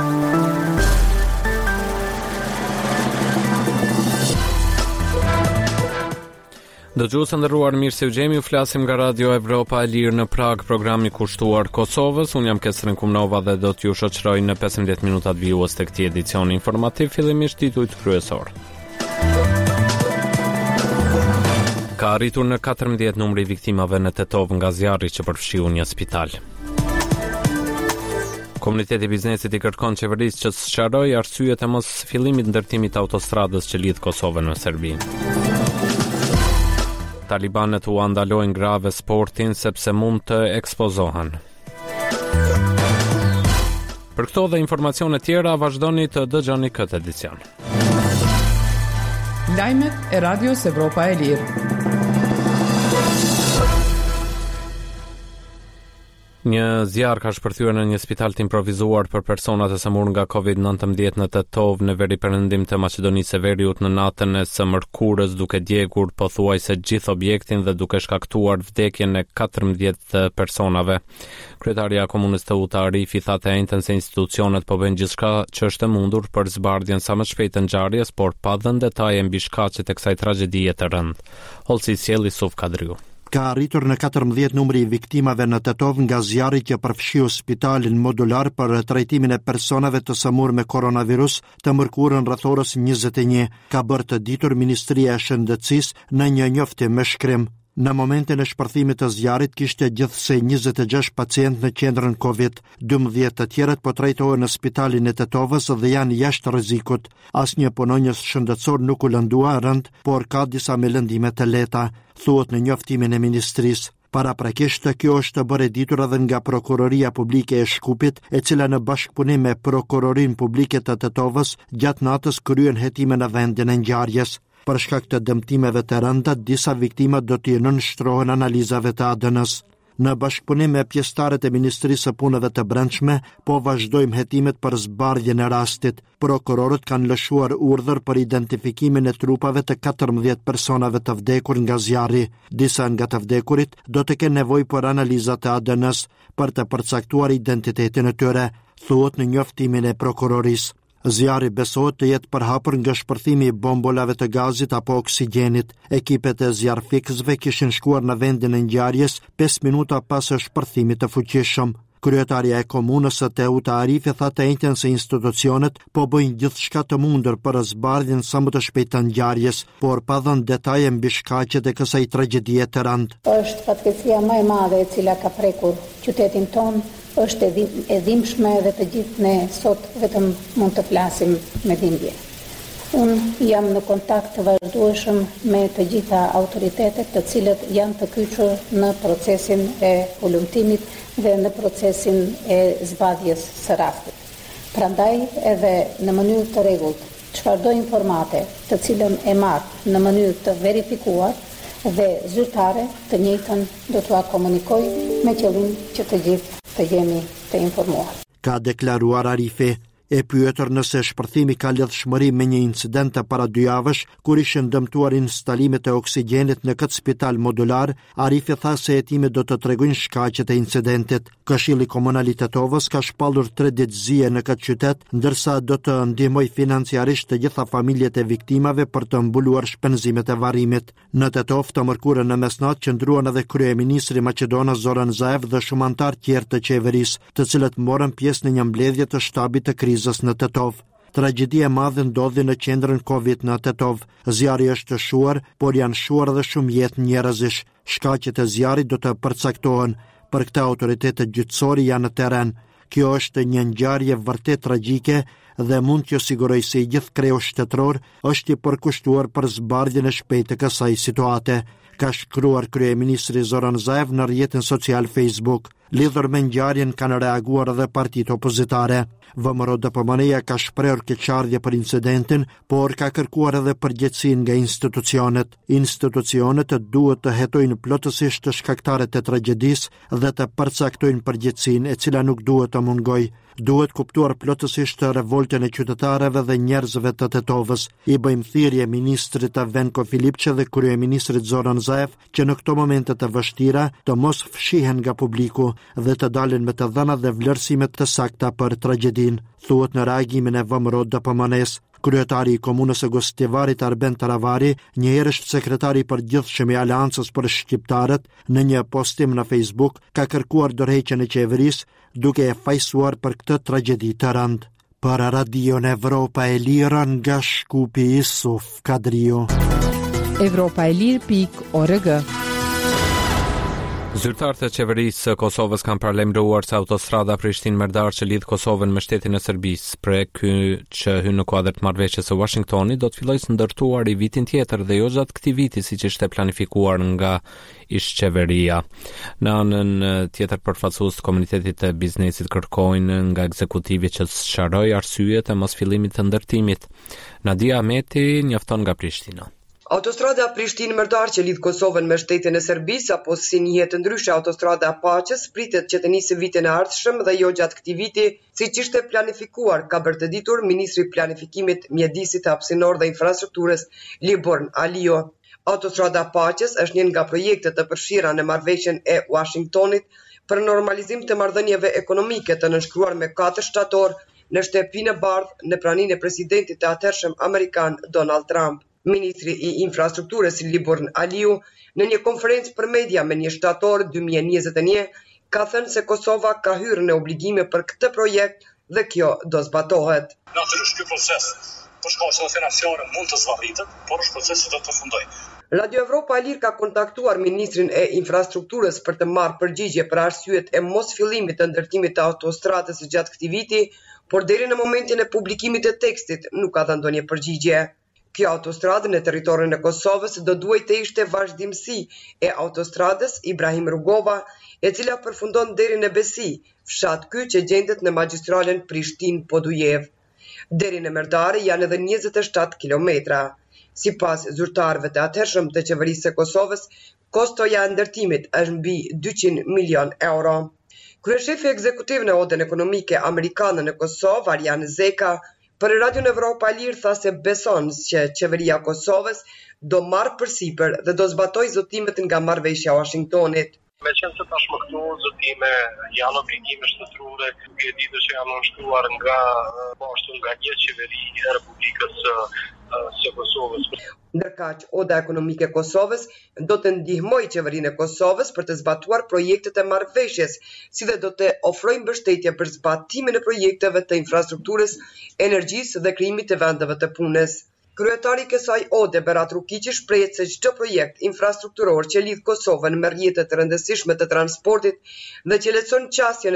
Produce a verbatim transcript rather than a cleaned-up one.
Dëgjuesë nderuar, mirë se u gjemi, u flasim nga Radio Evropa e Lirë në Prag, programi kushtuar Kosovës. Unë jam Kesrin Kumnova dhe do t'ju shoqëroj në pesëmbëdhjetë minutat vijues të këtij edicioni informativ, fillimisht titujt kryesor. Ka arritur në katërmbëdhjetë numri i viktimave në Tetov nga zjarri që përfshiu një spital. Komuniteti i biznesit i kërkon qeverisë që të sqarojë arsyet e mos fillimit ndërtimit të autostradës që lidh Kosovën me Serbinë. Talibanët u andalojnë grave sportin sepse mund të ekspozohen. Për këto dhe informacione tjera, vazhdoni të dëgjoni këtë edicion. Lajmet e Radios Evropa e Lirë. Një zjarr ka shpërthyer në një spital të improvisuar për personat e sëmurë nga covid nëntëmbëdhjetë në Tetov, në veri perëndim të Maqedonisë së Veriut, në natën e së mërkurës, duke djegur pothuajse gjithë objektin dhe duke shkaktuar vdekjen e katërmbëdhjetë personave. Kryetaria e komunës të Uta Arifi tha të njëjtën se institucionet po bëjnë gjithçka që është e mundur për zbardhjen sa më shpejt të ngjarjes, por pa dhënë detaje mbi shkaqet e kësaj tragjedie të rëndë. Holsi Sjelli Suf Kadriu. Ka arritur në katërmbëdhjetë numri i viktimave në Tetov nga zjarri që përfshiu spitalin modular për trajtimin e personave të sëmurë me koronavirus të mërkurën rreth orës njëzet e një, ka bërë të ditur Ministria e Shëndetësisë në një njoftim me shkrim. Në momentin e shpërthimit të zjarrit kishte gjithsej njëzet e gjashtë pacientë në qendrën Covid, dymbëdhjetë të tjerët po trajtohen në spitalin e Tetovës dhe janë jashtë rrezikut. Asnjë punonjës shëndetësor nuk u lëndua rënd, por ka disa me lëndime të lehta, thuhet në njoftimin e ministrisë. Paraprakisht kjo është bërë ditur edhe nga Prokuroria Publike e Shkupit, e cila në bashkëpunim me Prokurorinë Publike të Tetovës gjatë natës kryen hetime në vendin e ngjarjes. Për shkak të dëmtimeve të rënda, disa viktima do të nënshtrohen analizave të A D N-s. Në bashkëpunim me pjesëtarët e Ministrisë së Punëve të Brendshme, po vazhdojmë hetimet për zbardhjen e rastit. Prokurorët kanë lëshuar urdhër për identifikimin e trupave të katërmbëdhjetë personave të vdekur nga zjarri. Disa nga të vdekurit do të kenë nevojë për analiza të A D N-s për të përcaktuar identitetin e tyre, thuhet në njoftimin e prokurorisë. Zjarri besohet të jetë përhapur nga shpërthimi i bombolave të gazit apo oksigjenit. Ekipet e zjarrfikësve kishin shkuar në vendin e ngjarjes pesë minuta pas shpërthimit të fuqishëm. Kryetaria e komunës së Teuta Arifi tha të njëjtën se institucionet po bëjnë gjithçka të mundur për zbardhjen sa më të shpejtë të ngjarjes, por pa dhënë detaje mbi shkaqet e kësaj tragjedie të rëndë. Është fatkeqësia më e madhe e cila ka prekur qytetin ton, është e dhimbshme dhe të gjithë ne sot vetëm mund të flasim me dhimbje. Unë jam në kontakt të vazhdueshëm me të gjitha autoritetet të cilët janë të kyçur në procesin e hulumtimit dhe në procesin e zbardhjes së rastit. Prandaj edhe në mënyrë të rregullt, çfarëdo informate të cilën e marr në mënyrë të verifikuar dhe zyrtare, të njëjtën do t'ua komunikoj me qëllim që të gjithë të jemi të informuar. Ka deklaruar Arifi. E pyetur nëse shpërthimi ka lidhshmëri me një incident të para dy javësh, kur ishin dëmtuar instalimet e oksigjenit në këtë spital modular, Arifi tha se hetimet do të tregojnë shkaqet e incidentit. Këshilli Komunal i Tetovës ka shpallur tre ditëzie në këtë qytet, ndërsa do të ndihmoj financiarisht të gjitha familjet e viktimave për të mbuluar shpenzimet e varrimit. Në Tetov të mërkurën në mesnatë qëndruan edhe kryeministri maqedonas Zoran Zaev dhe shumë anëtar tjerë të qeverisë, të cilët morën pjesë në një mbledhje të shtabit të krizës në Tetov. Tragjedia e madhe ndodhi në qendrën Covid në Tetov. Zjarri është shuar, por janë shuar edhe shumë jetë njerëzish. Shkaqet e zjarrit do të përcaktohen. Për këtë autoritetet gjyqësore janë në terren. Kjo është një ngjarje vërtet tragjike dhe mund t'ju siguroj se i gjithë kreu shtetëror është i përkushtuar për zbardhjen e shpejtë të kësaj situate, ka shkruar kryeministri Zoran Zaev në rrjetin social Facebook. Lidhur me ngjarjen kanë reaguar edhe partitë opozitare. V M R O D P M N-ja ka shprehur keqardhje për incidentin, por ka kërkuar edhe përgjegjësinë nga institucionet. Institucionet duhet të hetojnë plotësisht të shkaktarët e tragjedisë dhe të përcaktojnë përgjegjësinë, e cila nuk duhet të mungojë. Duhet kuptuar plotësisht revoltën e qytetarëve dhe njerëzve të Tetovës. I bëjmë thirrje ministrit Venko Filipçe dhe kryeministrit Zoran Zaev që në këto momente të vështira të mos fshihen nga publiku, dhe të dalin me të dhëna dhe vlerësimet të sakta për tragjedin, thuhet në reagimin e V M R O D P M N-s. Kryetari i komunës së Gostivarit Arben Taravari, një herësh sekretari i përgjithshëm i Aleancës për Shqiptarët, në një postim në Facebook ka kërkuar dorëheqjen e qeverisë duke e fajsuar për këtë tragjedi të rëndë. Për Radion Evropa e Lirë nga Shkupi Isuf Kadrio. Evropa e Lirë pik org. Zyrtarët e qeverisë së Kosovës kanë paralajmëruar se autostrada Prishtinë-Merdar që lidh Kosovën me shtetin e Serbisë, projekt ky që hyn në kuadër të marrëveshjes së Washingtonit, do të fillojë së ndërtuar i vitin tjetër dhe jo gjatë këtij viti siç ishte planifikuar nga ish-qeveria. Në anën tjetër, përfaqësues të komunitetit të biznesit kërkojnë nga ekzekutivi që të sqarojë arsyet e mosfillimit të ndërtimit. Nadia Ahmeti njofton nga Prishtina. Autostrada Prishtinë-Merdar që lidh Kosovën me shtetin e Serbisë, apo si njihet ndryshe autostrada Paqes, pritet që të nisë vitin e ardhshëm dhe jo gjatë këtij viti, siç ishte planifikuar, ka bërë të ditur ministri i planifikimit, mjedisit hapësinor dhe infrastrukturës Liborn Alio. Autostrada Paqes është një nga projektet të përfshira në marrëveshjen e Washingtonit për normalizim të marrëdhënieve ekonomike të nënshkruar me katër shtator në shtëpinë e bardhë në praninë e presidentit të atëhershëm amerikan Donald Trump. Ministri i infrastrukturës Liborn Aliu, në një konferencë për media me një shtator dy mijë e njëzet e një, ka thënë se Kosova ka hyrë në obligime për këtë projekt dhe kjo do zbatohet. Natyrisht ky proces, për shkak financiare mund të zvarritet, por është proces që do të fundojë. Radio Evropa e Lirë ka kontaktuar ministrin e infrastrukturës për të marrë përgjigje për arsyet e mos fillimit të ndërtimit të autostradës gjatë këtij viti, por deri në momentin e publikimit të tekstit nuk ka dhënë ndonjë përgjigje. Kjo autostradë në territorin e Kosovës do duhet të ishte vazhdimsi e autostradës Ibrahim Rugova, e cila përfundon deri në Besi, fshat ky që gjendet në magjistralen Prishtinë-Podujev. Deri në Merdare janë edhe njëzet e shtatë kilometra. Sipas zyrtarëve të atëhershëm të qeverisë së Kosovës, kostoja e ndërtimit është mbi dyqind milion euro. Kryeshefi ekzekutiv në Odën Ekonomike Amerikane në Kosovë, Arjan Zeka, për Radion Evropa e Lirë tha se beson që qeveria e Kosovës do marrë përsipër dhe do zbatojë zotimet nga marrëveshja e Washingtonit. Me qenë se tashmë këto zotime janë obligime shtetërore, duke ditur që janë nënshkruar nga bashkë nga një qeveri e Republikës së Kosovës. Ndërkaq, Oda Ekonomike e Kosovës do të ndihmojë qeverinë e Kosovës për të zbatuar projektet e marrëveshjes, si dhe do të ofrojë mbështetje për zbatimin e projekteve të infrastrukturës, energjisë dhe krijimit të vendeve të punës. Kryetari i kësaj Ode, Berat Rukiqi, shprehet se çdo projekt infrastrukturor që lidh Kosovën me rrjete të rëndësishme të transportit dhe që lehtëson qasjen